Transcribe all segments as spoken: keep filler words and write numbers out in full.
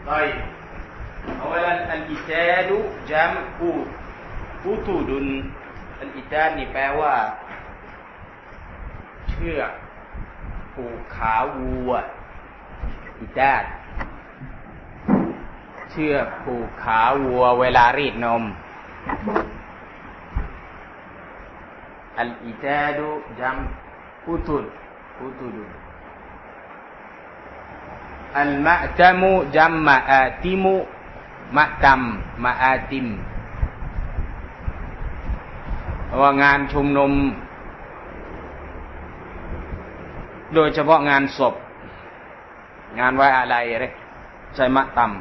طيب أولا الإتاد جمع أتود الإتاد นี่แปลว่าเชือกผูกขาวัวอิตาดเชือกผูกขาวัวเวลารีดนมอัลอิตาดุจัมอุตุดอุตุดอัลมะตะมุจัมมะอาติมุมะตัมมะอาติมว่างานชุมนุมโดยเฉพาะงานศพงานไว้อาลัยอะไรใช้มะตัม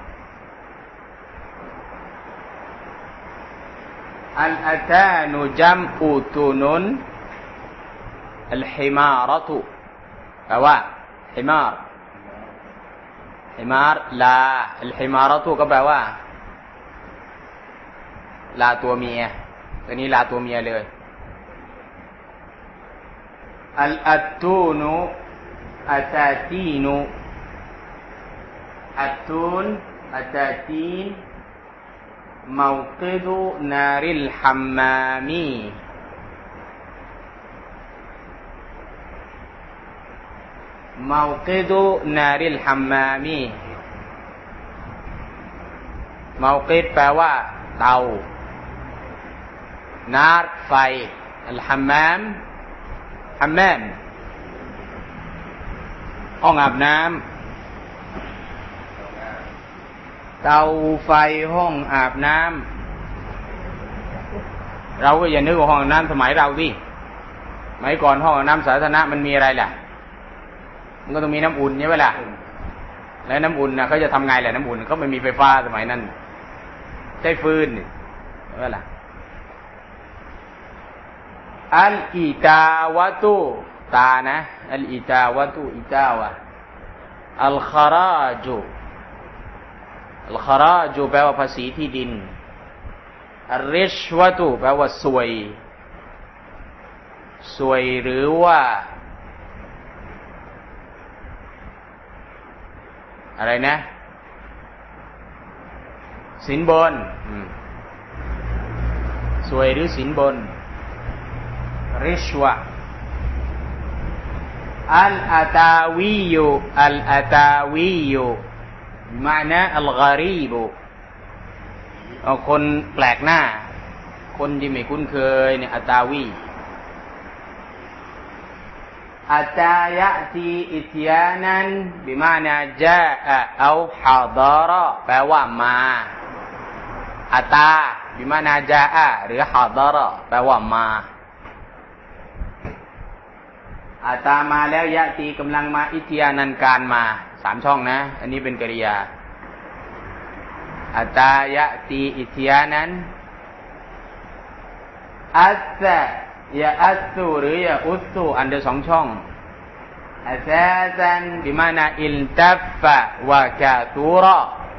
อัลอาตานุจัมอุตุนุนอัลฮิมาระตุแปลว่าฮิมารฮิมารลาอัลฮิมาระตุก็แปลว่าลาตัวเมียตัวนี้ลาตัวเมียเลยอัลอัตตูนุอัตาตีนุอัตตูนอัตาตีนموقد نار الحمام موقد نار الحمام موقد แปลว่าเตานาร์ไฟอัลฮัมมามฮัมมามห้องอาบน้ำเตาไฟห้องอาบน้ำเราก็อย่านึกว่าห้องน้ำสมัยเราดิสมัยก่อนห้องน้ำสาธารณะมันมีอะไรล่ะมันก็ต้องมีน้ำอุ่นใช่ไหมล่ะแล้วน้ำอุ่นนะเขาจะทำไงแหละน้ำอุ่นเขาไม่มีไฟฟ้าสมัยนั้นใช้ฟืนใช่ไหมล่ะอัลอิตาวะตุตานะอัลอิตาวะตุอิตาวะอัลคาราจุอัลคาราจูแปลว่าภาษีที่ดินอัลริชวะตุแปลว่าสวยสวยหรือว่าอะไรนะสินบนสวยหรือสินบนริชวะอัลอาตาวียูอัลอาตาวียูมานะอัลกอรีบุเอาคนแปลกหน้าคนที่ไม่คุ้นเคยเนี่ยอัตาวีอัตายะตีอิทยานันบิมานะจาอะเอาฮาดาระแปลว่ามาอัตาบิมานะจาอะหรือฮาดาระแปลว่ามาอัตามาแล้วยะตีกำลังมาอิทยานันการมาสามช่องนะอันนี้เป็นกริยาอัตายะตีอิทยานันอัสซะยะอัสซุหรือยะอุสซุอันเดียวสองช่องอัสซาซันบิมานะอิลตัฟฟะวะกะตูระ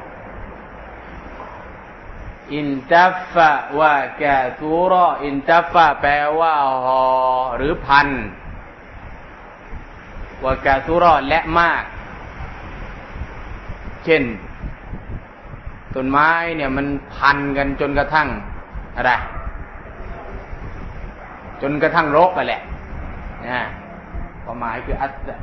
อินตัฟฟะวะกะตูระอินตัฟฟะแปลว่าห่อหรือพันวะกะตูระและมากเช่นต้นไม้เนี่ยมันพันกันจนกระทั่งอะไรจนกระทั่งรกไปแหละนะความหมายคืออัส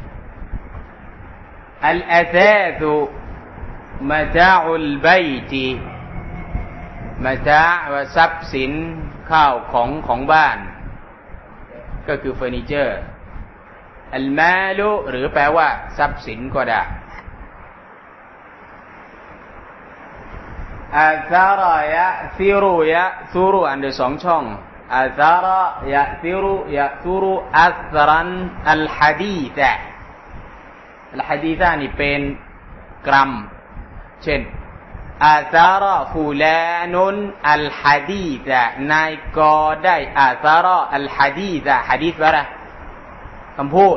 อัลอาซาตุมะตาอุลบัยติมะตาว่าทรัพย์สินข้าวของของบ้านก็คือเฟอร์นิเจอร์อัลมาลุหรือแปลว่าทรัพย์สินก็ได้อัซาระยะซิรุยะซุรุอันเดียวสองช่องอัซาระยะซิรุยะซุรุอัซรันอัลฮะดีซะอัลฮะดีซะนี่เป็นกรัมเช่นอัซาระฟูลานุนอัลฮะดีซะนายก็ได้อัซาระอัลฮะดีซะฮะดีษว่าอะไรคำพูด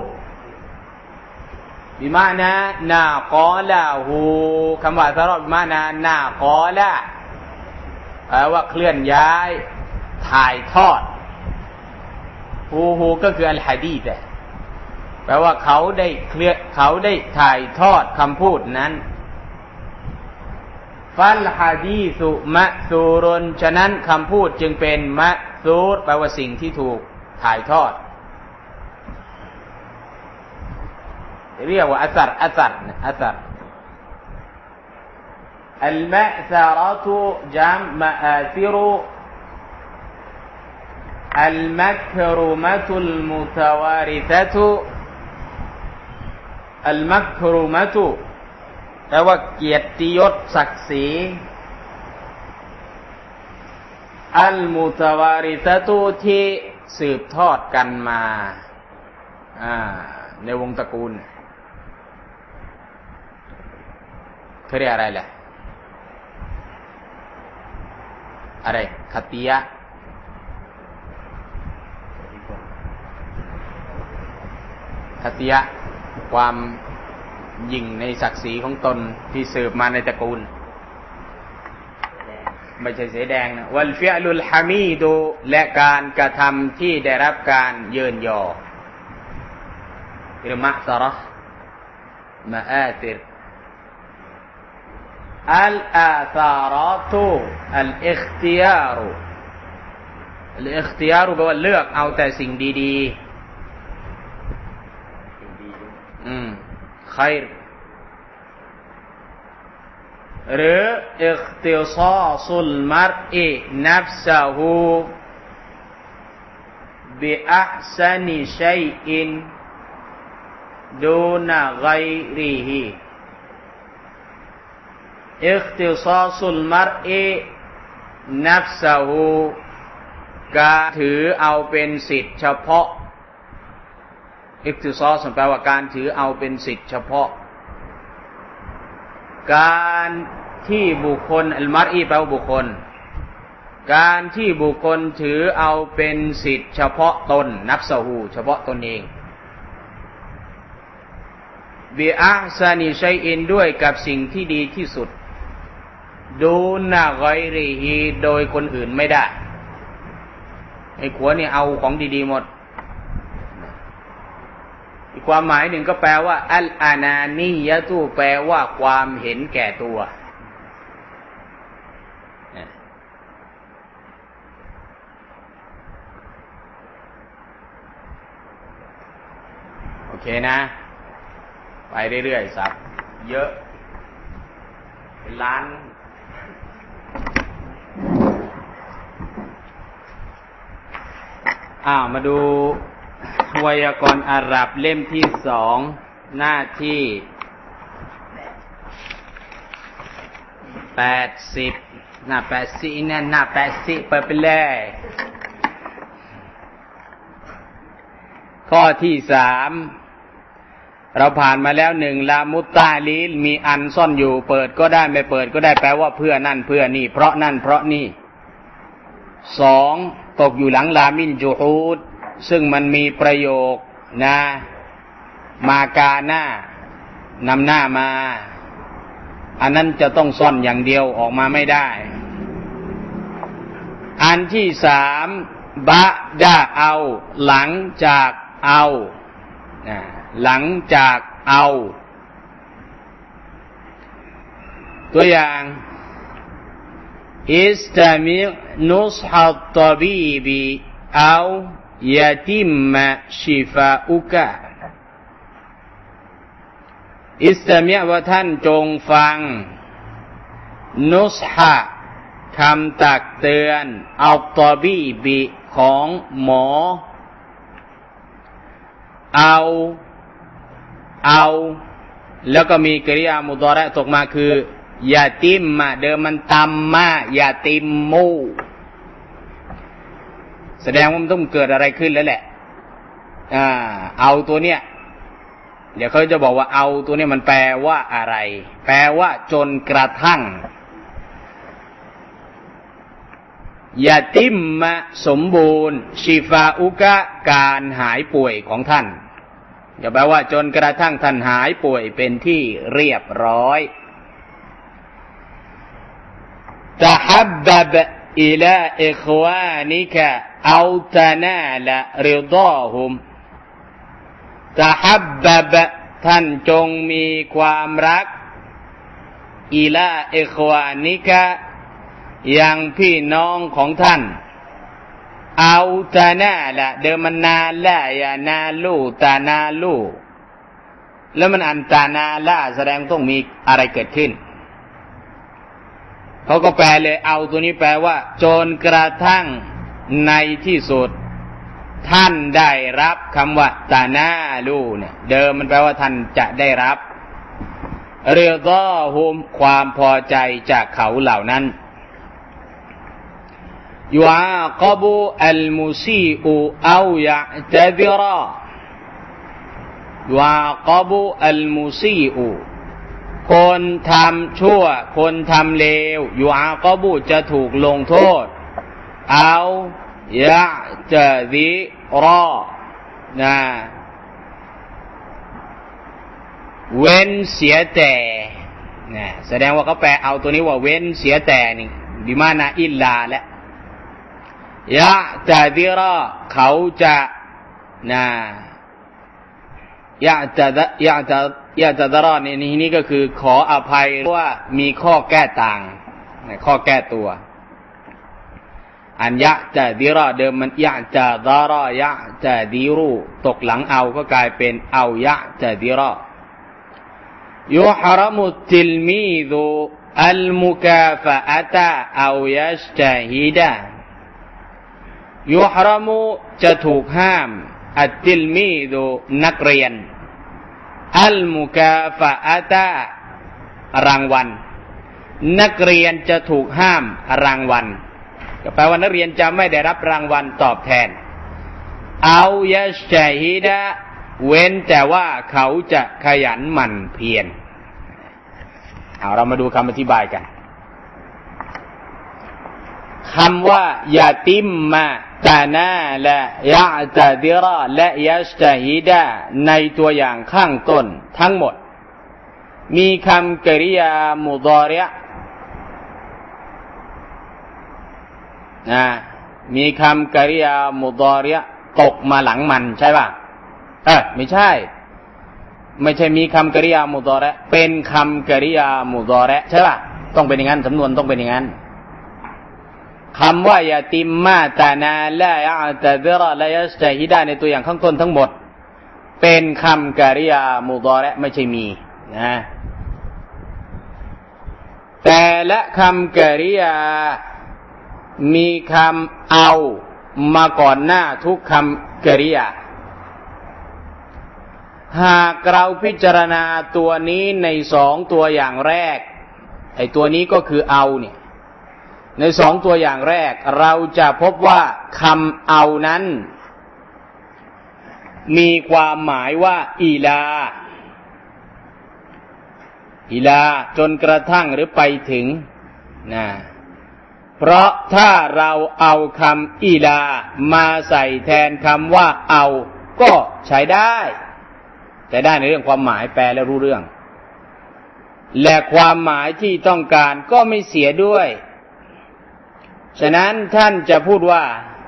บิมานะนากอละหูคำว่าสระบิมานะนากอละแปลว่าเคลื่อนย้ายถ่ายทอดหูหูก็คืออัลฮะดีษแปลว่าเขาได้เคลื่อนเขาได้ถ่ายทอดคำพูดนั้นฟัลฮะดีซุมะซูรุนฉะนั้นคำพูดจึงเป็นมะซูรแปลว่าสิ่งที่ถูกถ่ายทอดเรียกว่าอัสรอัสรอัสรอัลมะซาระตุจัมมะอาซิรุอัลมักรุมะตุลมุตาวาริซะตุอัลมักรุมะตุแปลว่าเกียรติยศศักดิ์ศรีอัลมุตาวาริซะตุที่สืบทอดกันมาอ่าในวงตระกูลเขาเรียกอะไรล่ะอะไรขัตติยะขัตติยะความยิ่งในศักดิ์ศรีของตนที่สืบมาในตระกูลไม่ใช่เสแดงนะวัลฟิอลุลฮามีดูและการกระทำที่ได้รับการเยินยอหรือมะซะเราะห์มะอาติรอัลอาซาราตุอัลอิคติยารุอัลอิคติยารุแปลว่าเลือกเอาแต่สิ่งดีๆอืมขัยรหรืออิคติซาซุลมัรอินัฟซะฮูบิอัห์ซะนิชัยอินดูนะกัยริฮิอิคติซาซุลมัรอินัฟซะฮูการถือเอาเป็นสิทธิ์เฉพาะอิคติซาซแปลว่าการถือเอาเป็นสิทธิ์เฉพาะการที่บุคคลอัลมัรอีแปลว่าบุคคลการที่บุคคลถือเอาเป็นสิทธิ์เฉพาะตนนัฟซะฮูเฉพาะตนเองบิอัห์ซานิชัยอินด้วยกับสิ่งที่ดีที่สุดดูนะกัยริฮิโดยคนอื่นไม่ได้ไอ้ขัวนี่เอาของดีๆหมดอีกความหมายหนึ่งก็แปลว่าอัลอานานียะตุแปลว่าความเห็นแก่ตัวโอเคนะไปเรื่อยๆสับเยอะเป็นล้านอ้าวมาดูไวยากรณ์อาหรับเล่มที่สองหน้าที่แปดสิบหน้าแปดสิบเนี่ยหน้าแปดสิบเปิดไปเลยข้อที่สามเราผ่านมาแล้วหนึ่งลามุตตาลีลมีอันซ่อนอยู่เปิดก็ได้ไม่เปิดก็ได้แปลว่าเพื่อนั่นเพื่อนี่เพราะนั่นเพราะนี่สองตกอยู่หลังลามินจูฮูดซึ่งมันมีประโยคนะมากาหน้านำหน้ามาอันนั้นจะต้องซ่อนอย่างเดียวออกมาไม่ได้อันที่สามบะดาเอาหลังจากเอานะหลังจากเอาตัวอย่างอิสตามินุสฮัตตบีบีเอายาติมมะชิฟาอุกะอิสตามิว่าท่านจงฟังนุสฮะคำตักเตือนอัตตบีบีของหมอเอาเอาแล้วก็มีกริยามุฎอเราะห์ตกมาคือยาติมมะเดิมมันตัมมะยาติมมูแสดงว่ามันต้องเกิดอะไรขึ้นแล้วแหละอ่าเอาตัวเนี้ยเดี๋ยวเขาจะบอกว่าเอาตัวเนี้ยมันแปลว่าอะไรแปลว่าจนกระทั่งยาติมมะสมบูรณ์ชิฟาอุกะการหายป่วยของท่านจะแปลว่าจนกระทั่งท่านหายป่วยเป็นที่เรียบร้อยตะฮับบะบะอิลาอิควานิกะเอาตะนาละริฎอฮุมตะฮับบะบะท่านจงมีความรักอิลาอิควานิกะยังพี่น้องของท่านเอาตานาละเดิมมันนาละยานาลูตานาลูแล้วมันอันตานาละแสดงต้องมีอะไรเกิดขึ้นเขาก็แปลเลยเอาตัวนี้แปลว่าจนกระทั่งในที่สุดท่านได้รับคำว่าตานาลูเนี่ยเดิมมันแปลว่าท่านจะได้รับเรียกว่าโฮมความพอใจจากเขาเหล่านั้นยุอากับอัลมุซีอูเอายะตะดิรอยุอากับอัลมุซีอูคนทำชั่วคนทำเลวยุอากับจะถูกลงโทษเอายะตะดิรอนะเว้นเสียแต่นะแสดงว่าเขาแปลเอาตัวนี้ว่าเว้นเสียแต่นี่บิมานะอิลลาและยะตะดิรอเขาจะนะยะตะยะตะยะตะดรอนี่นี่ก็คือขออภัยว่ามีข้อแก้ต่างข้อแก้ตัวอันยะตะดิรอเดิมมันยะตะดรอยะตะดิรูตกหลังเอาก็กลายเป็นเอายะตะดิรอยุฮรมุตติลมีดุอัลมุกาฟะอะตะเอายัชตะฮิดะยุฮรมุจะถูกห้ามอัตติลมีดุนักเรียนอัลมุกาฟะอะตะรางวัลนักเรียนจะถูกห้ามรางวัลก็แปลว่านักเรียนจะไม่ได้รับรางวัลตอบแทนเอายัชตะฮิดะเว้นแต่ว่าเขาจะขยันหมั่นเพียรเอาเรามาดูคำอธิบายกันคำว่ายาติมมาตานาละยะตะดิรอและยัชตะฮิดะในตัวอย่างข้างต้นทั้งหมดมีคำกริยามุฎอริอ์นะมีคำกริยามุฎอริอ์ตกมาหลังมันใช่ป่ะเออไม่ใช่ไม่ใช่มีคำกริยามุฎอริอ์เป็นคำกริยามุฎอริอ์ใช่ป่ะต้องเป็นอย่างนั้นสำนวนต้องเป็นอย่างนั้นคำว่ายาติมมาตานาละยะตะดิรอและยัชตะฮิดะในตัวอย่างข้างต้นทั้งหมดเป็นคำกริยามุฎอริอ์ไม่ใช่มีนะแต่ละคำกริยามีคำเอามาก่อนหน้าทุกคำกริยาหากเราพิจารณาตัวนี้ในสองตัวอย่างแรกไอ้ตัวนี้ก็คือเอาเนี่ยในสองตัวอย่างแรกเราจะพบว่าคำเอานั้นมีความหมายว่าอีลาอีลาจนกระทั่งหรือไปถึงนะเพราะถ้าเราเอาคำอีลามาใส่แทนคำว่าเอาก็ใช้ได้แต่ได้ในเรื่องความหมายแปลแล้วรู้เรื่องและความหมายที่ต้องการก็ไม่เสียด้วยฉะนั้นท่านจะพูดว่า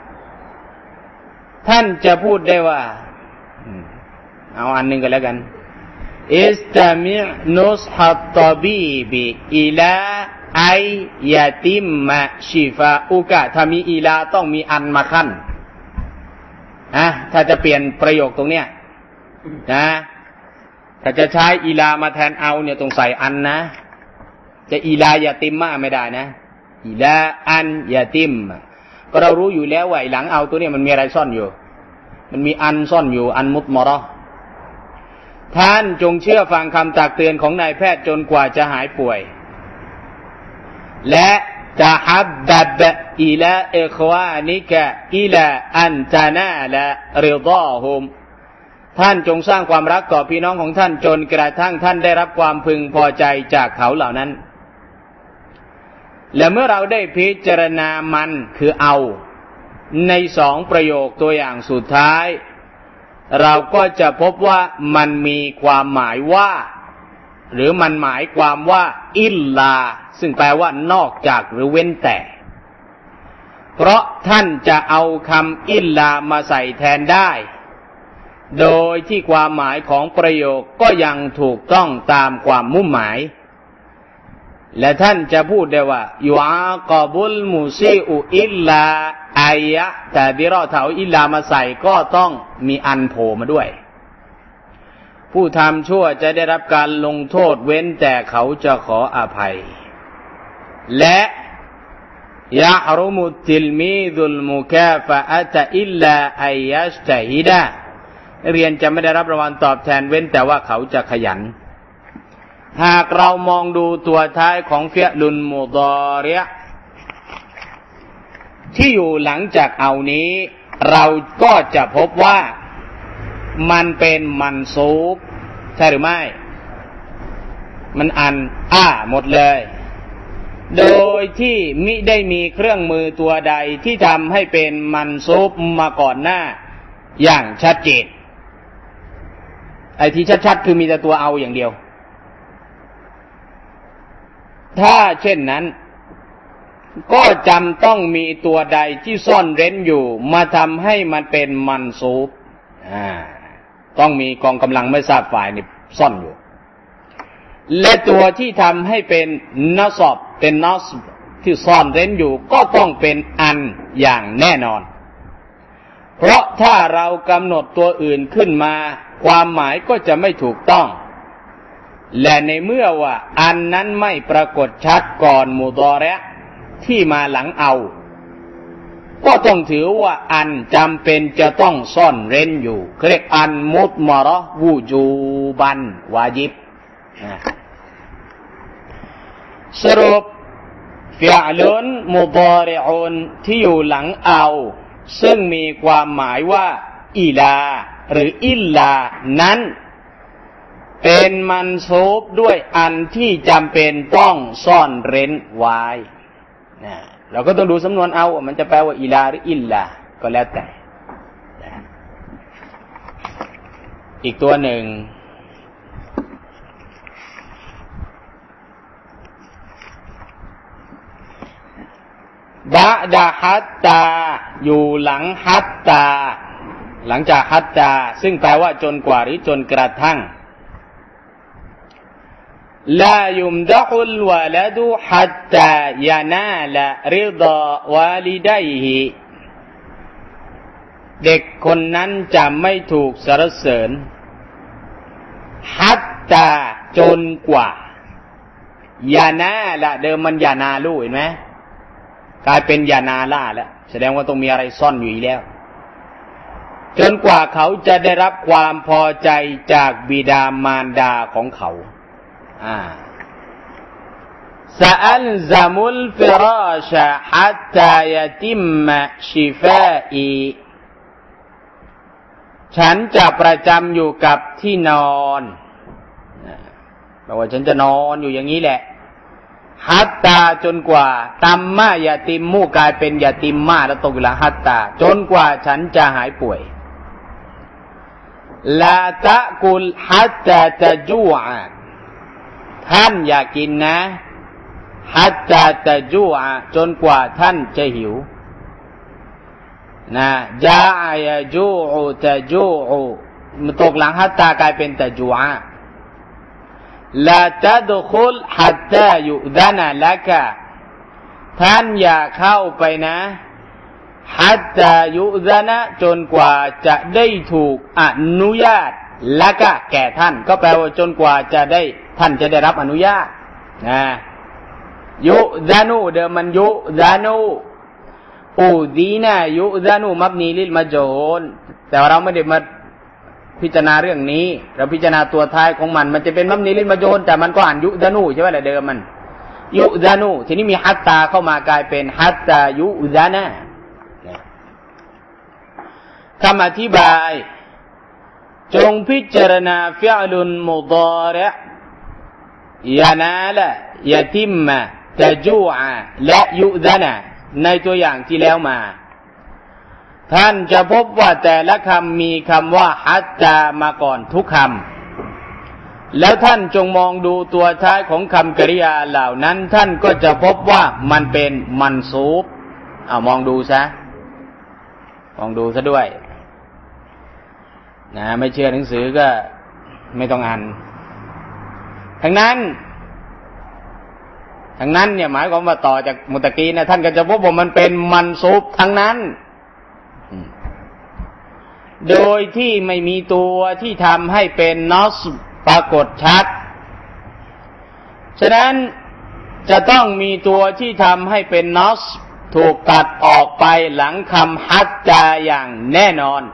ท่านจะพูดได้ว่าเอาอันหนึ่งกันแล้วกันอิสตามินุสฮัตตบีบิอิลาไอยาติมมะชิฟาอุกะถ้ามีอีลาต้องมีอันมาขั้นนะถ้าจะเปลี่ยนประโยคตรงเนี้ยนะถ้าจะใช้อีลามาแทนเอาเนี่ยต้องใส่อันนะจะอีลายาติมมะไม่ได้นะอีลาอันยาติมก็เรารู้อยู่แล้วว่าหลังเอาตัวนี้มันมีอะไรซ่อนอยู่มันมีอันซ่อนอยู่อันมุตมะเราะห์ท่านจงเชื่อฟังคำตักเตือนของนายแพทย์จนกว่าจะหายป่วยและจะฮับบับอิลาอิควานิกะอิลาอันตานาละริฎอฮุมท่านจงสร้างความรักต่อพี่น้องของท่านจนกระทั่งท่านได้รับความพึงพอใจจากเขาเหล่านั้นและเมื่อเราได้พิจารณามันคือเอาในสองประโยคตัวอย่างสุดท้ายเราก็จะพบว่ามันมีความหมายว่าหรือมันหมายความว่าอิลลาซึ่งแปลว่านอกจากหรือเว้นแต่เพราะท่านจะเอาคำอิลลามาใส่แทนได้โดยที่ความหมายของประโยคก็ยังถูกต้องตามความมุ่งหมายและท่านจะพูดได้ว่ายูอาฆอบุลมุซีอุอิลลาอายะแต่บิรอเถาอิลลามาใส่ก็ต้องมีอันโผล่มาด้วยผู้ทำชั่วจะได้รับการลงโทษเว้นแต่เขาจะขออภัยและยะฮรุมุตติลมีดุลมุกาฟะอะตะอิลลาอัยยัสตะฮิดะเรียนจะไม่ได้รับรางวัลตอบแทนเว้นแต่ว่าเขาจะขยันหากเรามองดูตัวท้ายของฟิอลุลมุฎอริอ์ที่อยู่หลังจากเอานี้เราก็จะพบว่ามันเป็นมันซูบใช่หรือไม่มันอันอ้าหมดเลยโดยที่มิได้มีเครื่องมือตัวใดที่ทำให้เป็นมันซูบมาก่อนหน้าอย่างชัดเจนไอ้ที่ชัดๆคือมีแต่ตัวเอาอย่างเดียวถ้าเช่นนั้นก็จำต้องมีตัวใดที่ซ่อนเร้นอยู่มาทำให้มันเป็นมันซูบอ่าต้องมีกองกำลังไม่ทราบฝ่ายนี่ซ่อนอยู่และตัวที่ทำให้เป็นนัสบเป็นนัสบที่ซ่อนเร้นอยู่ก็ต้องเป็นอันอย่างแน่นอนเพราะถ้าเรากำหนดตัวอื่นขึ้นมาความหมายก็จะไม่ถูกต้องและในเมื่อว่าอันนั้นไม่ปรากฏชัดก่อนมุฎอริอ์ที่มาหลังเอาก็ต้องถือว่าอันจำเป็นจะต้องซ่อนเร้นอยู่เรียกอันมุตมะเราะห์วูจูบันวาญิบสรุปฟิอลุนมุฎอริอุนที่อยู่หลังเอาซึ่งมีความหมายว่าอิลาหรืออิลลานั้นเป็นมันซูบด้วยอันที่จำเป็นต้องซ่อนเร้นไว้นะเราก็ต้องดูสำนวนเอาว่ามันจะแปลว่าอิลาหรืออิลลาก็แล้วแต่นะอีกตัวหนึ่งบะดะฮัตตาอยู่หลังฮัตตาหลังจากฮัตตาซึ่งแปลว่าจนกว่าหรือจนกระทั่งลายุมดะฮุลวะลาดุฮัตตายานาลาริฎาวาลิดัยฮิเด็กคนนั้นจะไม่ถูกสรรเสริญฮัตตาจนกว่ายานาละเดิมมันยานาลูเห็นไหมกลายเป็นยานาล่าแล้วแสดงว่าต้องมีอะไรซ่อนอยู่อีกแล้วจนกว่าเขาจะได้รับความพอใจจากบิดามารดาของเขาอ่าซะอัลซามุลฟิราชะฮัตตายะติมมะชิฟาอีฉันจะประจำอยู่กับที่นอนแปลว่าฉันจะนอนอยู่อย่างนี้แหละฮัตตาจนกว่าตัมมะยาติมมูกลายเป็นยาติมมาแล้วตกอยู่ละฮัตตาจนกว่าฉันจะหายป่วยลาตะกุลฮัตตาตะจูอะท่านอย่ากินนะฮัตตาตะจูอะจนกว่าท่านจะหิวนะจาอะยะจูอุตะจูอุมันตกหลังฮัตตากลายเป็นตะจูอะลาตัดคุลฮัตตายุดานะละกะท่านอย่าเข้าไปนะฮัตตายุดานะจนกว่าจะได้ถูกอนุญาตละกะแก่ท่านก็แปลว่าจนกว่าจะได้ท่านจะได้รับอนุญาตนะยุดานูเดิมมันยุดานูอูดีนะยุดานูมับนีลิลมาโจนแต่เราไม่ได้มาพิจารณาเรื่องนี้เราพิจารณาตัวท้ายของมันมันจะเป็นมับนีลิลมาโจนแต่มันก็อ่านยุดานูใช่ไหมล่ะเดิมมันยุดานูทีนี้มีฮัตตาเข้ามากลายเป็นฮัตตายุดานะคำอธิบายจงพิจารณาฟิอลุนมุฎอริอ์ยานาละยะติมมะตะจูอะและยุดานะในตัวอย่างที่แล้วมาท่านจะพบว่าแต่ละคำมีคำว่าฮัตตามาก่อนทุกคำแล้วท่านจงมองดูตัวท้ายของคำกริยาเหล่านั้นท่านก็จะพบว่ามันเป็นมันซูบเอามองดูซะมองดูซะด้วยนะไม่เชื่อหนังสือก็ไม่ต้องอ่านทั้งนั้นทั้งนั้นเนี่ยหมายความว่าต่อจากมุตะกี้นะท่านก็จะพบว่ามันเป็นมันซุบทั้งนั้นโดยที่ไม่มีตัวที่ทำให้เป็นนอสปรากฏชัดฉะนั้นจะต้องมีตัวที่ทำให้เป็นนอสถูกตัดออกไปหลังคำฮัจจาอย่างแน่นอน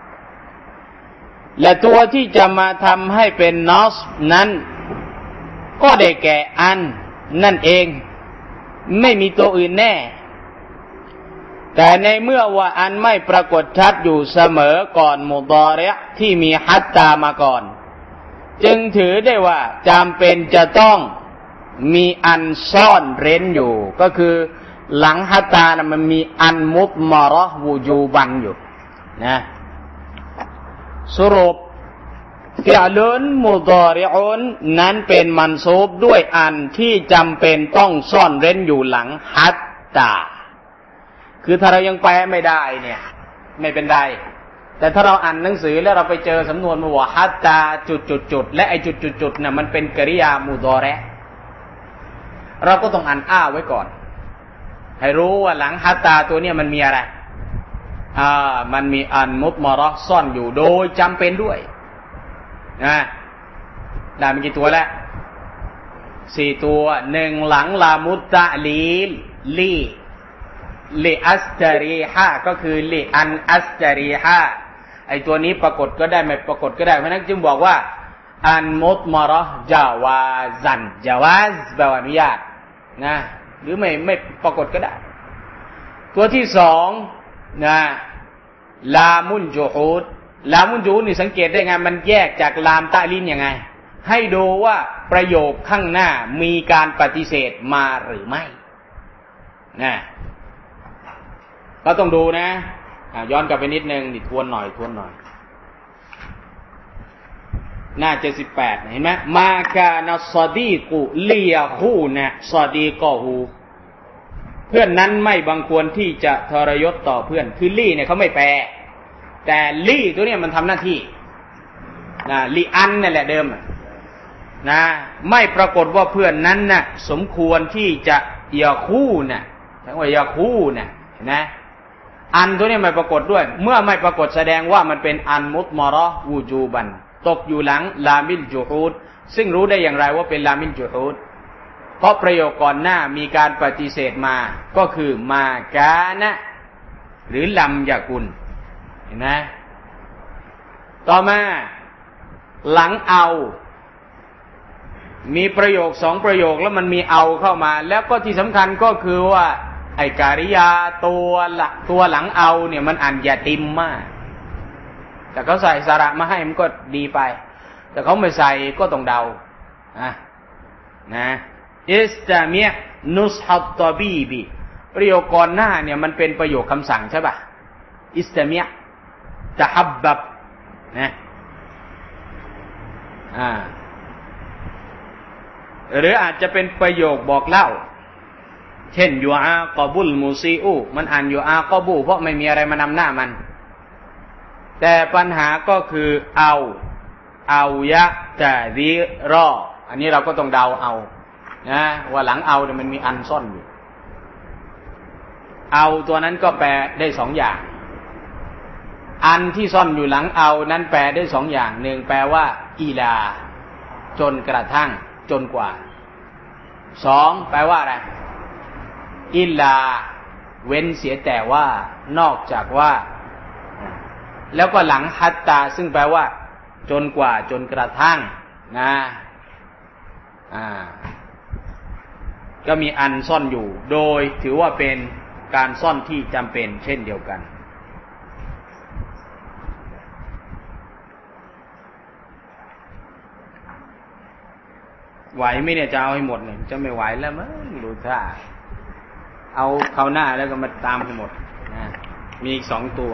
และตัวที่จะมาทำให้เป็นนอสนั้นก็ได้แก่อันนั่นเองไม่มีตัวอื่นแน่แต่ในเมื่อว่าอันไม่ปรากฏชัดอยู่เสมอก่อนมุฎอริอ์ที่มีฮัตตามาก่อนจึงถือได้ว่าจำเป็นจะต้องมีอันซ่อนเร้นอยู่ก็คือหลังฮัตตานะมันมีอันมุฎมะเราะห์วูจูบันอยู่นะสรุปฟิอลุนมุฎอริอุนนั้นเป็นมันซูบด้วยอันที่จำเป็นต้องซ่อนเร้นอยู่หลังฮัตตาคือถ้าเรายังแปลไม่ได้เนี่ยไม่เป็นไรแต่ถ้าเราอ่านหนังสือแล้วเราไปเจอสำนวนมาว่าฮัตตาจุดๆๆและไอ้จุดๆๆน่ะมันเป็นกริยามุฎอริเราก็ต้องอ่านอ้าไว้ก่อนให้รู้ว่าหลังฮัตตาตัวเนี้ยมันมีอะไรอ่ามันมีอันมุฎมะเราะห์ซ่อนอยู่โดยจำเป็นด้วยนะได้มีกี่ตัวแล้วสี่ตัวหนึ่งหลังลามุตตะลีลลีลีอัสจารีฮะก็คือลีอันอัสจารีฮะไอตัวนี้ปรากฏก็ได้ไม่ปรากฏก็ได้เพราะนั้นจึงบอกว่าอันมุฎมะเราะห์จาวาซันจาวาซแปลว่าอนุญาตนะหรือไม่ไม่ปรากฏก็ได้ตัวที่สองนะลามุนจูฮูดลามุนจูฮูดนี่สังเกตได้ไงมันแยกจากลามตะลินยังไงให้ดูว่าประโยคข้างหน้ามีการปฏิเสธมาหรือไม่นะก็ต้องดูนะย้อนกลับไปนิดนึงนี่ทวนหน่อยทวนหน่อยหน้าเจ็ดสิบแปดเห็นไหมมาคานัสซอดีกุลียะฮูนะซอดีกอฮูเพื่อนนั้นไม่บังควรที่จะทรยศต่อเพื่อนคือลี่เนี่ยเขาไม่แปลแต่ลี่ตัวเนี้ยมันทำหน้าที่นะลีอันนั่นแหละเดิมนะไม่ปรากฏว่าเพื่อนนั้นน่ะสมควรที่จะยาคู่น่ะทั้งว่ายาคู่น่ะเห็นไหมอันตัวนี้ไม่ปรากฏด้วยเมื่อไม่ปรากฏแสดงว่ามันเป็นอันมุฎมะเราะห์วูจูบันตกอยู่หลังลามิลจูฮูดซึ่งรู้ได้อย่างไรว่าเป็นลามิลจูฮูดเพราะประโยคก่อนหน้ามีการปฏิเสธมาก็คือมากานะหรือลัมยะกุนเห็นไหมต่อมาหลังเอามีประโยคสองประโยคแล้วมันมีเอาเข้ามาแล้วก็ที่สำคัญก็คือว่าไอ้การิยาตัวหลักตัวหลังเอาเนี่ยมันอ่านยาติมมากแต่เขาใส่สระมาให้มันก็ดีไปแต่เขาไม่ใส่ก็ต้องเดาอ่ะนะอิสตามิยะนุสฮัตตอบีบีประโยคก่อนหน้าเนี่ยมันเป็นประโยคคำสั่งใช่ป่ะอิสตามิยะตะฮับบับนะอ่าหรืออาจจะเป็นประโยคบอกเล่าเช่นยูอากอบุลมูซีอูมันอ่านยูอากอบูเพราะไม่มีอะไรมานำหน้ามันแต่ปัญหาก็คือเอาเอายะตะดีรออันนี้เราก็ต้องเดาเอานะว่าหลังเอาเนี่ยมันมีอันซ่อนอยู่เอาตัวนั้นก็แปลได้สองอย่างอันที่ซ่อนอยู่หลังเอานั้นแปลได้สองอย่างหนึ่งแปลว่าอีลาจนกระทั่งจนกว่าสองแปลว่าอะไรอิลลาเว้นเสียแต่ว่านอกจากว่าแล้วก็หลังฮัตตาซึ่งแปลว่าจนกว่าจนกระทั่งนะอ่าก็มีอันซ่อนอยู่โดยถือว่าเป็นการซ่อนที่จำเป็นเช่นเดียวกันไหวไหมเนี่ยจะเอาให้หมดเนี่ยจะไม่ไหวแล้วมั้งดูท่าเอาเข้าหน้าแล้วก็มาตามให้หมดนะมีอีกสองตัว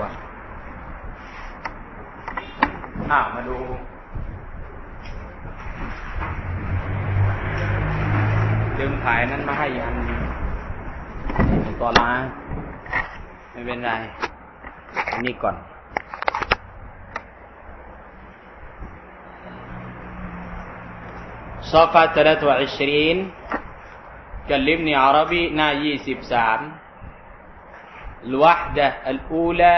อ้าวมาดูลืมถ่ายนั้นมาให้ยันต่อมาไม่เป็นไรอันนี้ก่อนصفحة ثلاثة وعشرين كلمني عربي หน้ายี่สิบสาม الوحدة الأولى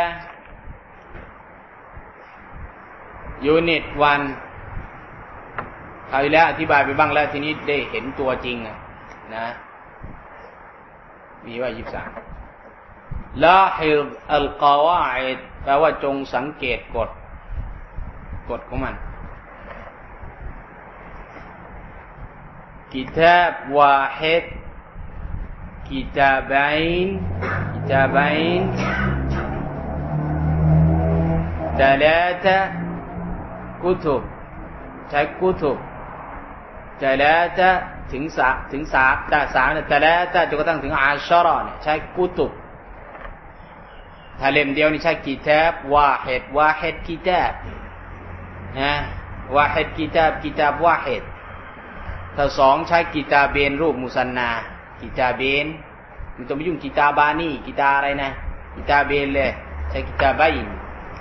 Unit วันคราวที่แล้วอธิบายไปบ้างแล้วทีนี้ได้เห็นตัวจริงนะมีว่ายี่สิบสามลาฮิซอัลกาวาอิดแปลว่าจงสังเกตกฎกฎของมันกิตาบวาฮิดกิตาบัยน์กิตาบัยน์ดาลาตะกุตุบใช้กุตุบดาลาตะถึงสามถึงสามแต่สามเนี่ยดาลาตะจนกระทั่งถึงอาชเราะห์เนี่ยใช้กุตุบถ้าเล่มเดียวนี่ใช้กิตาบวาฮิดวาฮิดกิตาบนะวาฮิดกิตาบกิตาบวาฮิดถ้าสองใช้กิตาเบนรูปมุสันนากิตาเบนมันต้องไม่ยุ่งกิตาบานีกิตาอะไรนะกิตาเบนเลยใช้กิตาบัยน์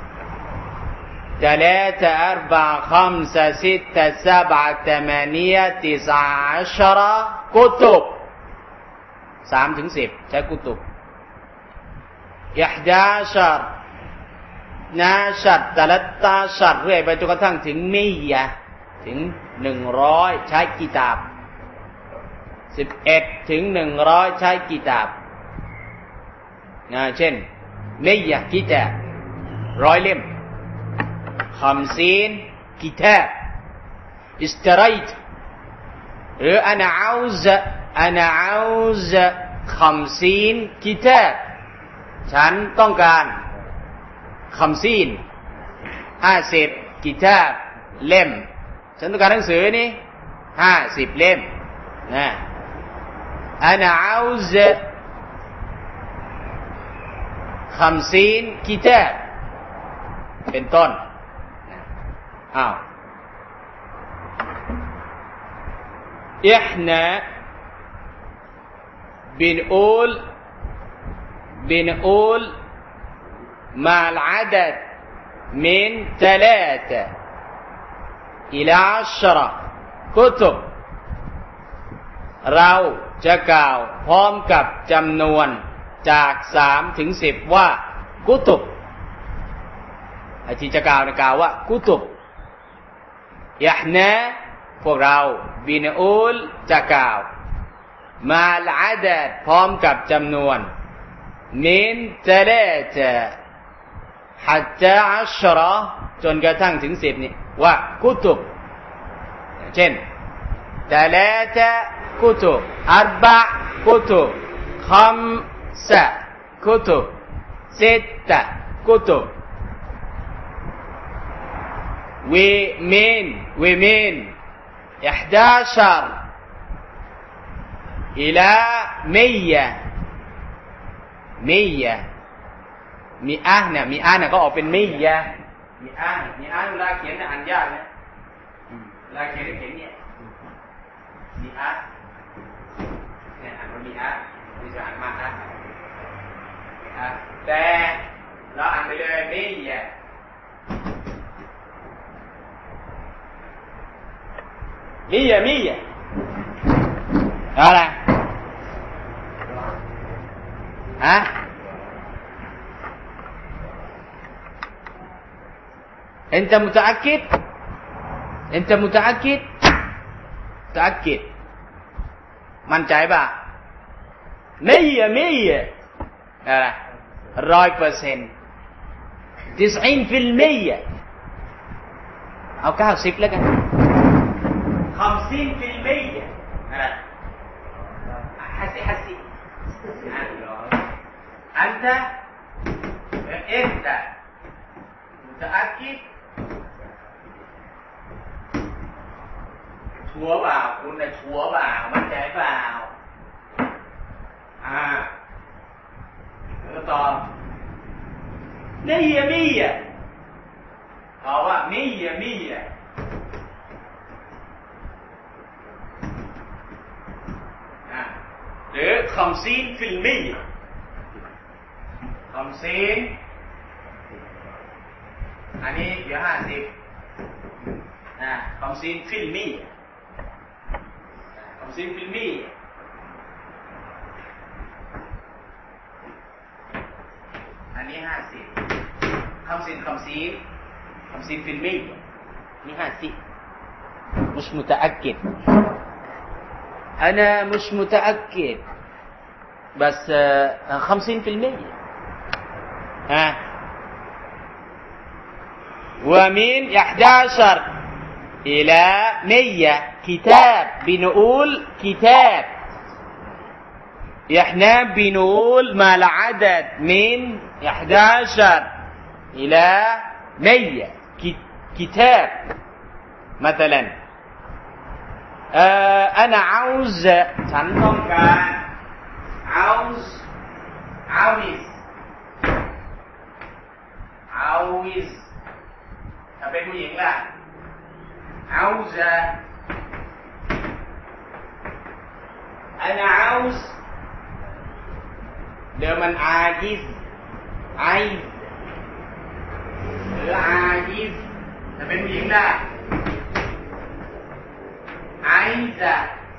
ثلاثة أربعة خمسة ستة سبعة ثمانية تسعة عشرة كتب สามถึงสิบใช้กุตุบอิห์ดาชัรนาชัรตะลัตตาชัรเรื่อยไปจนกระทั่งถึงมียะถึงหนึ่งร้อยใช้กิตาบสิบเอ็ดถึงหนึ่งร้อยใช้กิตาบนะเช่นมียะกิตาบร้อยเล่มخمسين كتاب اشتريت หรือ أنا عاوز أنا عاوز خمسين كتاب ฉันต้องการخمسينห้าสิบกิตาบเล่มฉันต้องการหนังสือนี่ห้าสิบเล่มนะ أنا عاوز خمسين كتاب เป็นต้นอ้าว إحنا بنقول بنقول مع العدد من ثلاثة إلى عشرة كتب เราจะกล่าวพร้อมกับจำนวนจากสามถึงสิบว่ากุตุบไอ้ที่จะกล่าวนะกล่าวว่ากุตุบยะห์นะพวกเราบินอูลจะกล่าวมาลอาดัดพร้อมกับจำนวนมินตะลาตะฮัตตาอัชเราะห์จนกระทั่งถึงสิบนี่ว่ากุตุบเช่นตะลาตะกุตุบอัรบะกุตุบคัมซะกุตุบซิตตะกุตุบومن ومن إحدى عشر إلى مية مية مئة เนี่ยมีอ่านก็ออกเป็นมิยะมีอ่านมีอ่านเวลาเขียนอ่านยากนะเวลาเขียนเขียนเนี่ยมีอ่านเนี่ยอ่านว่ามีอ่านมีจะอ่านมากนะแต่เราอ่านไปเลยมิยะمية ميةอะไรฮะأنت متأكد أنت متأكد متأكد มั่นใจป่ะمية ميةอะไรร้อยเปอร์เซ็นต์تسعين في الميةเอาเก้าสิบแล้วกันخمسين في المية حسي حسي أنت أنت متأكد ชัวร์เปล่าคุณน่ะชัวร์เปล่ามั่นใจเปล่าอ่าแล้วตอบนี่ยมี่อ่ะตอบว่ามี่ยมี่อ่ะหรือخمسين في المية خمسين อันนี้เดี๋ยวห้าสิบอ่าخمسين في المية خمسين في المية ห้าสิบคำสินคำซีคำซีนฟิลมี่นี่ห้าสิบمش متأكد أنا مش متأكد بس خمسين في المية ها ومن إحدى عشر إلى مية كتاب بنقول كتاب إحنا بنقول ما العدد من إحدى عشر إلى مية كتاب مثلا آه أنا عاوز ฉันต้องการ عاوز عاوز عاوز ถ้าเป็นผู้หญิงล่ะ عاوز أنا عاوز เดี๋ยวมัน عاجز عايز หรือ عاجز ถ้าเป็นผู้หญิงล่ะعايزة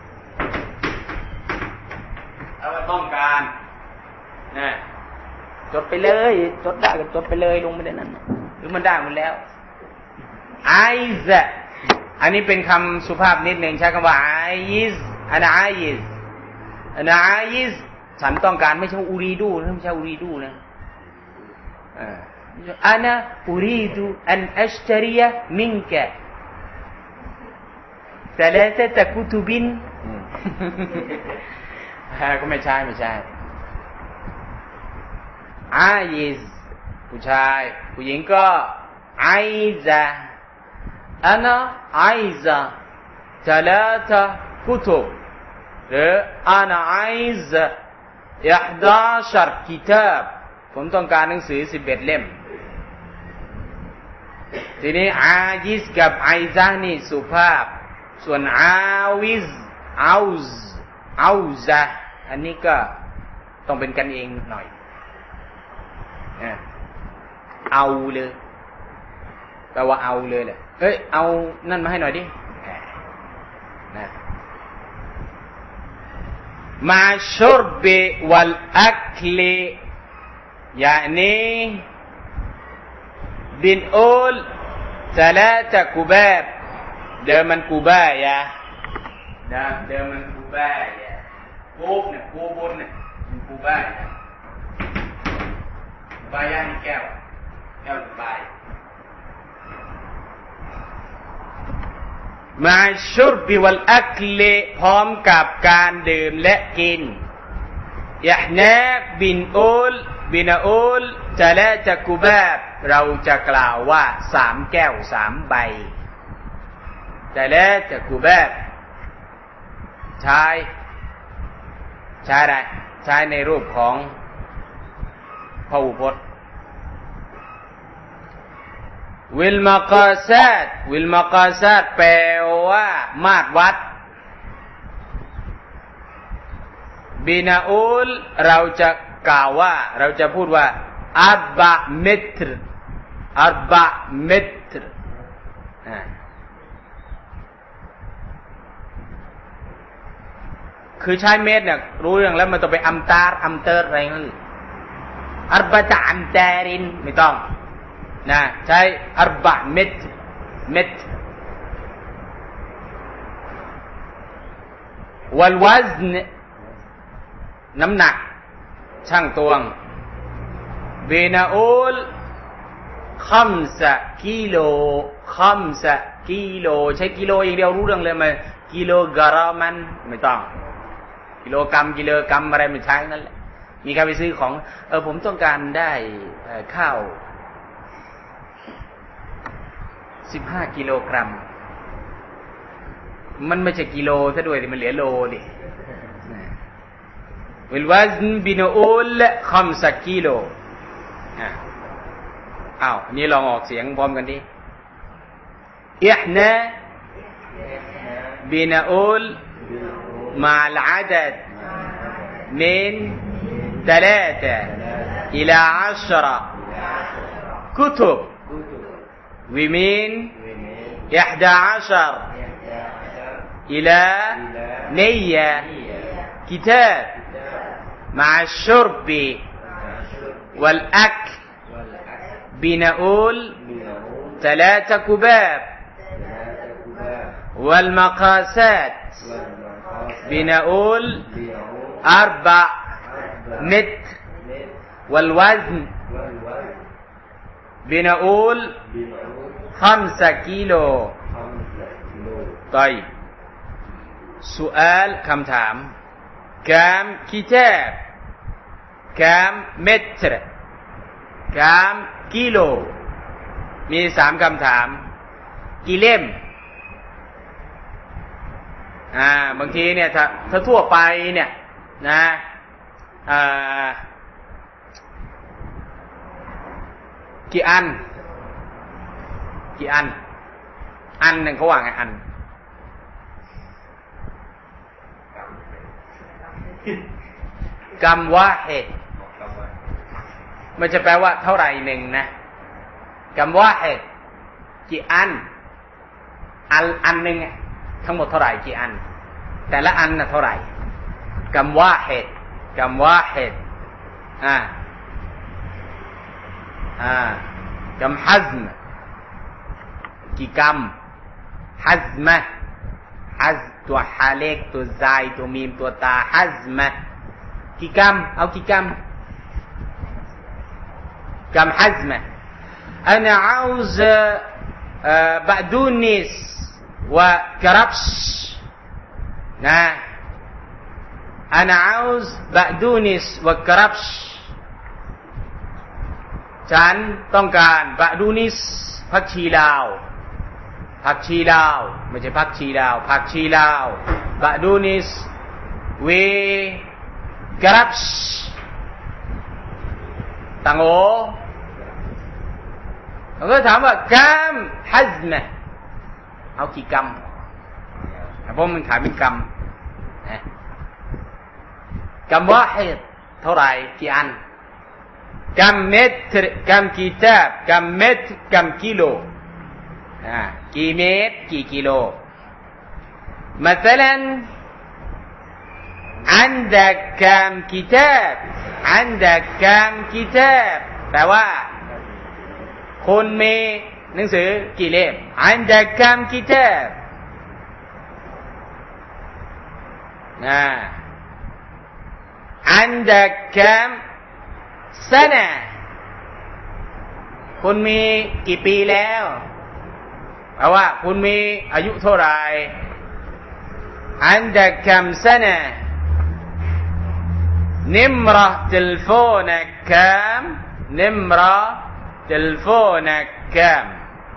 เอาไว้ต้องการนะจดไปเลยจดได้ก็จดไปเลยลงไม่ได้นั่นหรือมันได้หมดแล้ว عايزة อันนี้เป็นคำสุภาพนิดนึงใช้คำว่า عايز أنا عايز أنا عايز ฉันต้องการไม่ใช่อูรีดูนะไม่ใช่อูรีดูนะأنا أريد أن أشتري منك ثلاثة كتب ก็ไม่ใช่ไม่ใช่ عايز ผู้ชายผู้หญิงก็ عايزة أنا عايزة ثلاثة كتب หรือ أنا عايز إحدى عشر كتاب ผมต้องการหนังสือสิบเอ็ดเล่มทีนี้ عاجز กับ عايزة นี่สุภาพส่วน عاوز عاوز عاوزة อันนี้ก็ต้องเป็นกันเองหน่อยเอาเลยแปลว่าเอาเลยแหละเอ้ยเอานั่นมาให้หน่อยดินะมาชุรบวัลอัคลيعني بنقول ثلاثة كوباب เดิมมันกูบ้ายะเดิมเดิมมันกูบ้ายะกูบเนี่ยกูบนเนี่ยมันกูบ้ายะบายะนี่แก้วแก้วบายมาชุรบิวัลอัคลพร้อมกับการดื่มและกินยะห์นาบินอูลบินอูลจะละจะกูบาบเราจะกล่าวว่าสามแก้วสามใบแต่แล้วจะกูแบบใช้ใช้อะไรใช้ในรูปของพหูพจน์วิลมากาซาดวิลมากาซาดแปลว่ามาตรวัดบินาอูลเราจะกล่าวว่าเราจะพูดว่าอัรบะเมตรอัรบะเมตรคือใช้เมตรเนี่ยรู้เรื่องแล้วมันต้องไปอัมตาร์อัมเตอร์อะไรนั่นอัรบะตะอัมตารินไม่ต้องนะใช้อัรบะเมตรเมตรวัลวัซนน้ำหนักช่างตวงบีนาอูลคัมสะกิโลคัมสะกิโลใช้กิโลอย่างเดียวรู้เรื่องเลยมั้ยกิโลกรัมมันไม่ต้องกิโลกรัมกิโลกรัมอะไรไม่ใช่นั่นแหละมีการไปซื้อของเออผมต้องการได้ข้าวสิบห้ากิโลกรัมมันไม่ใช่กิโลซะด้วยดิมันเหลือโลดิวิลวาซนบินอูลคัมสะกิโลอ้าวอันนี้ลองออกเสียงพร้อมกันดิอิห์นาบินอูลمع العدد من ثلاثة إلى عشرة كتب ومن إحدى عشر إلى مية كتاب مع الشرب والأكل بنقول ثلاثة كباب والمقاسات بنقول أربع متر والوزن بنقول خمسة كيلو طيب سؤال คำถาม كم كتاب كم متر كم كيلو มีสามคำถามกี่เล่มอ่าบางทีเนี่ยถ้าถ้าทั่วไปเนี่ยนะอ่ากี่อันกี่อันอันหนึ่งเขาว่าไงอันกำว่าเหตุมันจะแปลว่าเท่าไหร่หนึ่งนะกำว่าเหตุกี่อันอันอันหนึ่งทั้งหมดเท่าไหร่กี่อันแต่ละอันน่ะเท่าไหร่กำว่าเหตุกำว่าเหตุอ่าอ่ากำฮัซมกี่กำฮัซมะฮัซตัวฮาเล็กตัวไซตัวมีมตัวตาฮัซมะกี่กำเอากี่กำกำฮัซมะأنا عاوز بقدونس وكرفسนะأنا عاوز بقدونس وكرفسฉันต้องการบะดูนิสผักชีลาวผักชีลาวไม่ใช่ผักชีลาวผักชีลาวบะดูนิสเวกรับชตังโอเขาก็ถามว่ากัมฮัซมะเอากี่กรัมเพราะมันขายเป็นกรัมนะกรัมวาฮิดเท่าไหร่กี่อันكم متر كم كتاب كم متر كم كيلو آه. كي متر كي كيلو مثلا عندك كم كتاب عندك كم كتاب แปลว่าคุณมีหนังสือกี่เล่ม عندك كم كتاب อ่า عندك كمซะนะคุณมีกี่ปีแล้วแปลว่าคุณมีอายุเท่าไหร่อันดักคัมซะนะนิมระเทลโฟนักคัมนิมระเทลโฟนักคัม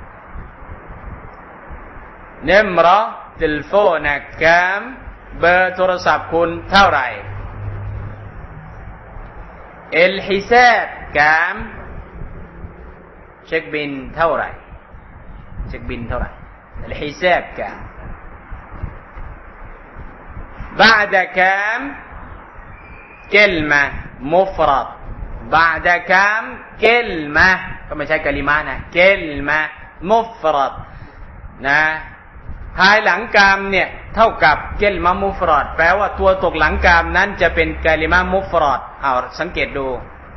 นิมระเทลโฟนักคัมเบอร์โทรศัพท์คุณเท่าไหร่الحساب كام เช็คบิลเท่าไหร่เช็คบิลเท่าไหร่ الحساب كام بعد كام كلمة مفرد بعد كام كلمة ก็ไม่ใช่กะลิมะนะكلمة مفرد นะภายหลังกามเนี่ยเท่ากับเกลมะมุฟรอดแปลว่าตัวตกหลังกามนั้นจะเป็นกะลิมะมุฟรอดเอาสังเกตดู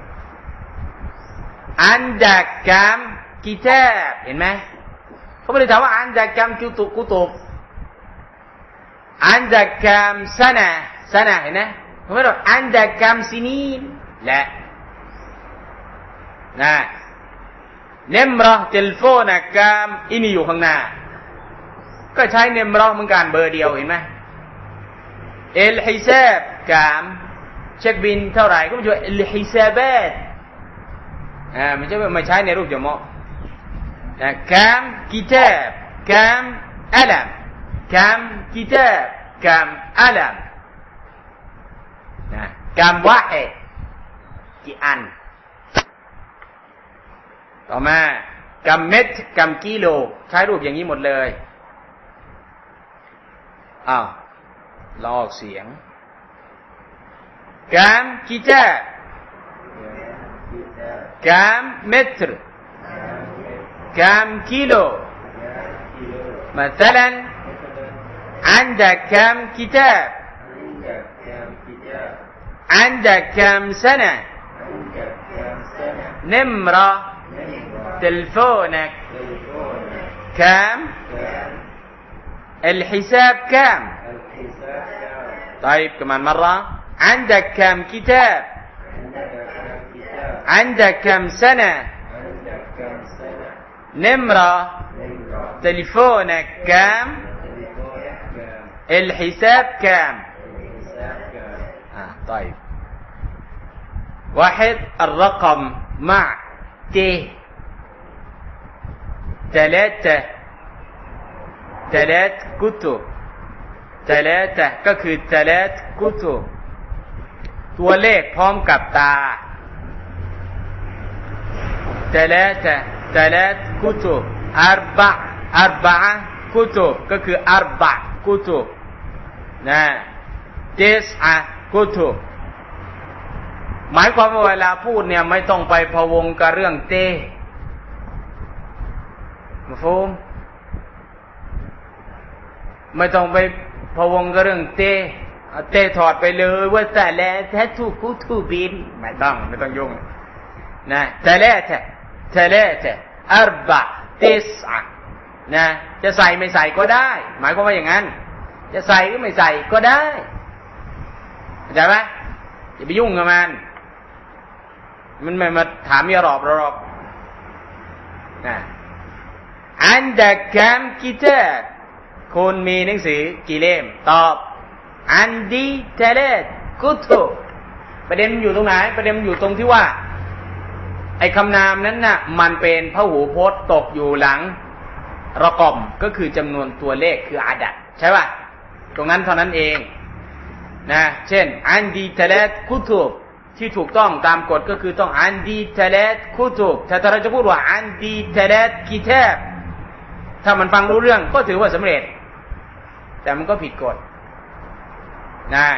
อันดักกามกิตาบเห็นไหมเขาไม่ได้ถามว่าอันดักกามกิตุกุตุบอันดักกามซะนะซะนะเห็นไหมเขาไม่ได้อันดักกามซินีนและนะเนมรอเทลโฟนักกามอินี่อยู่ข้างหน้าก็ใช้เนมรอเหมือนกันเบอร์เดียวเห็นไหมเอลฮิซาบกามเช็คบินเท่าไหร่ก็ไม่ใช่เอลฮิซาบัตอ่าไม่ใช่ไม่ใช้ในรูปจมอนะกามกิตาบกามอัลัมกามกิตาบกามอัลัมนะกามวะฮิดกี่อันต่อมากามเม็ดกามกิโลใช้รูปอย่างนี้หมดเลยอ้าวลองออกเสียงกามกิตาบกามเมตรกามกิโล مثلا عندك كم كتاب عندك كم سنة نمرة تلفونك كم الحساب كم طيب كمان مرة عندك كم كتاب عندك كم سنة نمرة تلفونك كم الحساب كم آه طيب واحد الرقم مع ت ثلاثة ثلاث كتب ثلاثةก็คือ ثلاث كتب ตัวเลขพร้อมกับตา ثلاثة ثلاث كتب أربع أربعة كتب ก็คือ أربع كتب นะ تسعة كتب หมายความว่าเวลาพูดเนี่ยไม่ต้องไปพะวงกับเรื่องเตมะฟูมไม่ต้องไปพะวงกับเรื่องเตเตถอดไปเลยว่าแต่แล้วแท้ถูกกูถูกบินไม่ต้องไม่ต้องยุ่งนะแต่แล้วแท้แต่แล้วแท้อัรบะติสอะนะจะใส่ไม่ใส่ก็ได้หมายความว่าอย่างนั้นจะใส่ก็ไม่ใส่ก็ได้เข้าใจไหมอย่าไปยุ่งกับมันมันไม่มาถามอย่ารอบรอบนะอันดักกัมกิตาบคุณมีหนังสือกี่เล่มตอบอันดีเทเลตกุตุประเด็นอยู่ตรงไหนประเด็นอยู่ตรงที่ว่าไอ้คำนามนั้นน่ะมันเป็นพหูพจน์ตกอยู่หลังรอกอมก็คือจำนวนตัวเลขคืออาดัดใช่ป่ะตรงนั้นเท่านั้นเองนะเช่นอันดีเทเลตกุตุที่ถูกต้องตามกฎก็คือต้องอันดีเทเลตกุตุถ้าเราจะพูดว่าอันดีเทเลตกิตาบถ้ามันฟังรู้เรื่องก็ถือว่าสำเร็จแต่มันก็ผิดกฎนะ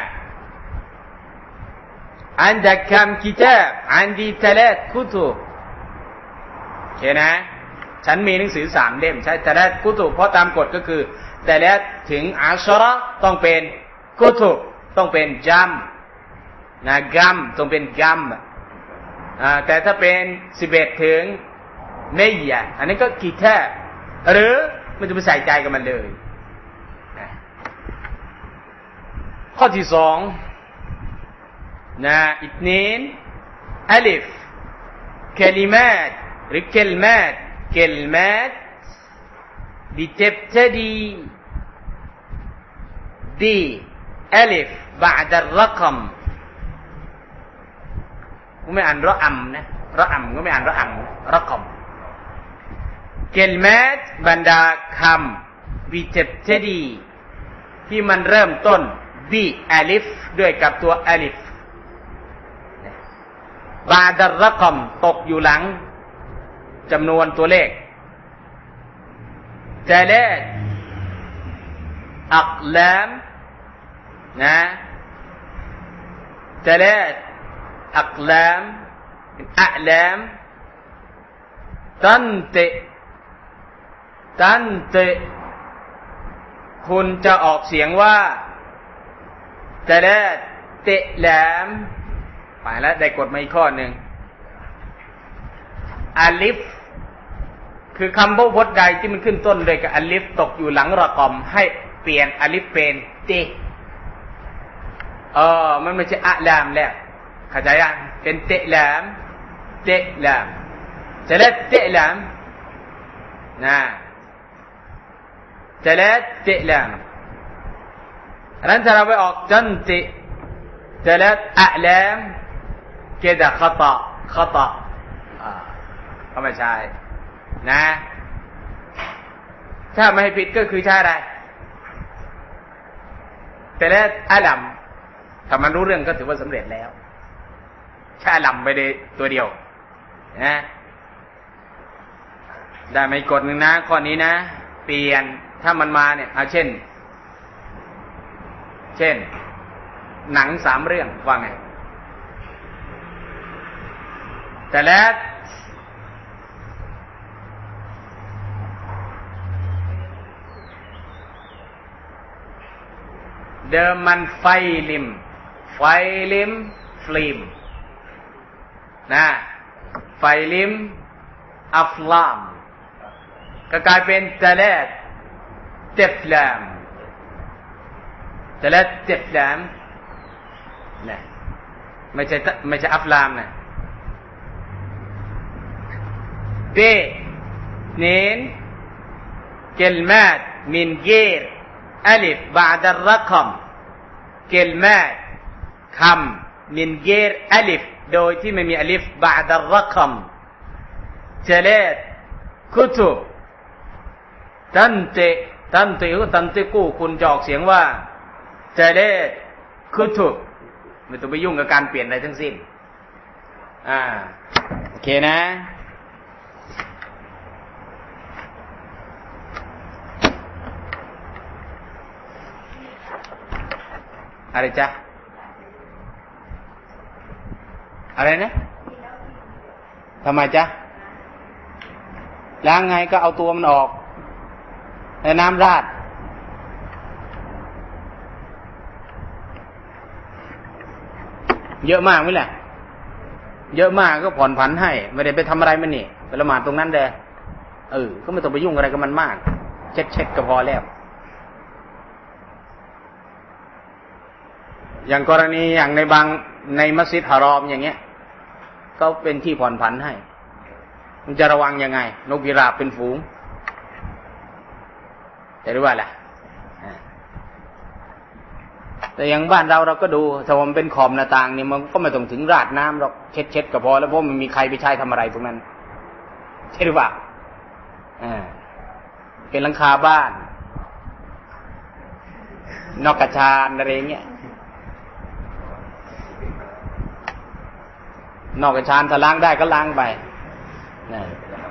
อันดักคำกิตาบอันดีเทเลตกุตุโอเคนะฉันมีหนังสือสามเล่มใช้เทเลตกุตุเพราะตามกฎก็คือเทเลตถึงอัชเราะห์ต้องเป็นกุตุต้องเป็นจัมนะกัมต้องเป็นกัมอ่าแต่ถ้าเป็นสิบเอ็ดถึงเมียะอันนี้ก็กิตาบหรือมันจะไปใส่ใจกับมันเลยข้อที่สองนะอิทนีนอัลิฟคลิมาตหรือคลิมาตคลิมาต بتبتدي بألف بعد الرقم กูไม่อ่านรออัมนะรออัมก็ไม่อ่านรออัมรอกอมเกลเมตบรรดาคำบิเทปเทดีที่มันเริ่มต้นบีอาลิฟด้วยกับตัวอาลิฟบาดัรรกอมตกอยู่หลังจำนวนตัวเลขเจเลตอักลามนะเจเลตอักลามอัลลามตันเตตันเตคุณจะออกเสียงว่าเจเลตเตลามไปแล้วได้กฎมาอีกข้อหนึ่งอาลิฟคือคำพจน์ใดที่มันขึ้นต้นด้วยกับอาลิฟตกอยู่หลังรอกอมให้เปลี่ยนอาลิฟเป็นเตเออมันไม่ใช่อะลามแล้วเข้าใจยังเป็นเตลามเตลามจะเล็ดเตลามนะจะเล็ดเตลามอันนั้นถ้าเราไปออกจันติจะเล็ดอะลามเกดะขตะขตะอ่าก็ไม่ใช่นะถ้าไม่ให้ผิดก็คือใช่อะไรแต่แล้วอาลัมถ้ามันรู้เรื่องก็ถือว่าสำเร็จแล้วใช่อาลัมไปได้ตัวเดียวนะได้ไม่กดหนึ่งนะข้อนี้นะเปลี่ยนถ้ามันมาเนี่ยเอาเช่นเช่นหนังสามเรื่องว่าไงแต่แล้วเดิมมันไฟลิมไฟลิมฟิล์มนะไฟลิมอัฟลามก็กลายเป็นตะเลดเตฟลามตะเลดเตฟลามนะไม่ใช่ไม่ใช่อัฟลามนะเบนีนكلمات من غير ألف بعد الرقم كلمات คำ من غير ألف โดยที่ไม่มีอลิฟ بعد الرقم ثلاث كتب تنطق تنطق تنطق คุณจะออกเสียงว่า ثلاث كتب ไม่ต้องไปยุ่งกับการเปลี่ยนอะไรทั้งสิ้นอ่าโอเคนะอะไรจ๊ะอะไรนะทำไมจ๊ะล้างไงก็เอาตัวมันออกแล้วน้ำราดเยอะมากไหมล่ะเยอะมากก็ผ่อนผันให้ไม่ได้ไปทำอะไรมันนี่ไปละหมาดตรงนั้นเลยเออก็ไม่ต้องไปยุ่งอะไรกับมันมากเช็ดเช็ดก็พอแล้วอย่างกรณีอย่างในบางในมัสยิดฮารอมอย่างเงี้ยก็เป็นที่ผ่อนผันให้มันจะระวังยังไงนกพิราบเป็นฝูงแต่รู้ว่าล่ะแต่อย่างบ้านเราเราก็ดูถ้ามันเป็นขอบหน้าต่างนี่มันก็ไม่ต้องถึงราดน้ำหรอกเช็ดเช็ดก็พอแล้วเพราะมันมีใครไปใช้ทำอะไรตรงนั้นใช่หรือเปล่าอ่าเป็นหลังคาบ้านนอกกระชานอะไรเงี้ยนอกกระชานถ้าล้างได้ก็ล้างไปนะ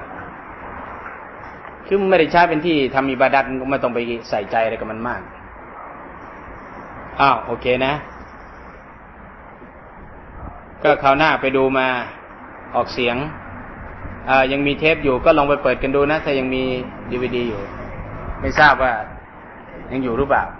คือมันไม่ได้ใช้เป็นที่ทำอิบาดัตก็ไม่ต้องไปใส่ใจอะไรกับมันมากอ้าวโอเคนะก็คราวหน้าไปดูมาออกเสียงอ่ายังมีเทปอยู่ก็ลองไปเปิดกันดูนะถ้ายังมีดีวีดีอยู่ไม่ทราบว่ายังอยู่หรือเปล่า